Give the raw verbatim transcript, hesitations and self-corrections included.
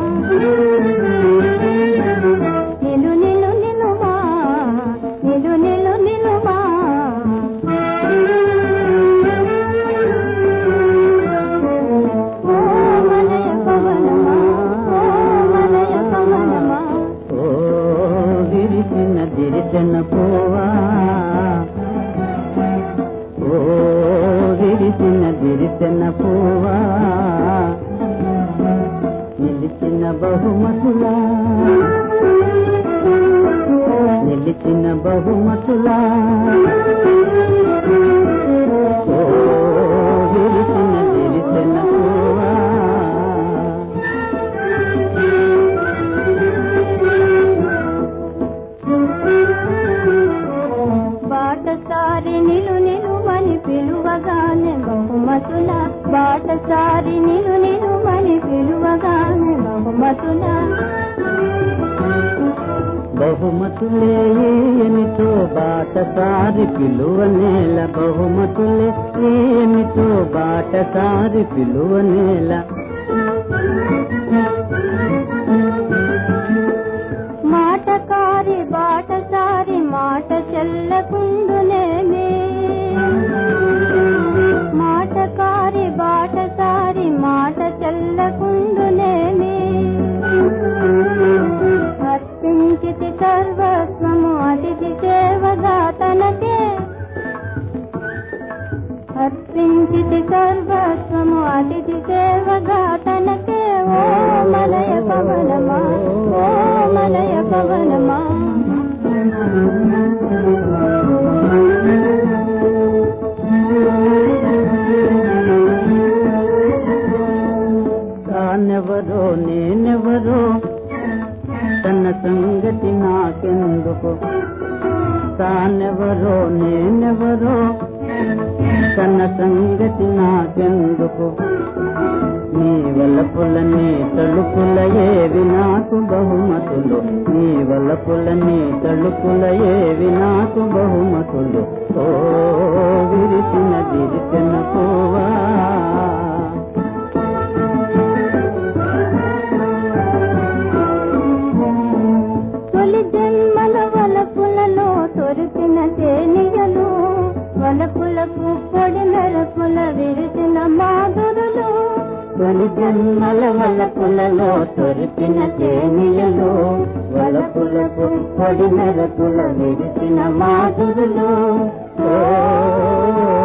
నిలు నిలు నిలుమా నిలు నిలు నిలుమా ఓ మలయ పవనమా ఓ మలయ పవనమా ఓ విరిసిన దిరిసిన పోవా ఓ విరిసిన దిరిసిన పోవా నిలిచిన బహుమతులా నిలిచిన బహుమతులా ఓ విరిసిన దిరిసిన పోవా బాటసారి నిలు నిలుమని పిలువగానే బహుమతుల బాటసారి నిలు నిలుమని పిలువగానే బహుమతుల బహుమతులే ఏమిటో బాటసారి పిలువనేల బహుమతులే ఏమిటో బాటసారి పిలువనేల మాటకారి బాటసారి మాట చెల్లకుండునేమే మాటకారి బాటసారి మాట చెల్లకుండునేమే అర్పించితి సర్వస్వము అతిథి సేవగా తనకే అర్పించితి సర్వస్వము అతిథి సేవగా తనకే ఓ మలయ పవనమా ఓ మలయ పవనమా తానెవరో నేనెవరో తన సంగతి నాకెందుకు తానెవరో నేనెవరో తన సంగతి నాకెందుకు నీ వలపులని తలుపుల ఏవి నాకు బహుమతులు నీ వలపులని తలుపుల ఏవి నాకు బహుమతులు ఓ విరిసిన దిరిసిన పోవా తొలి జన్మల వలపులలో తొరిపిన తేనియలు వలపులకు పొడి మెరపుల విరిసిన మాధురులు తొలి జన్మల వలపులలో తొరిపిన తేనియలు వలపులకు పొడి మెరపుల విరిసిన మాధురులు ఓ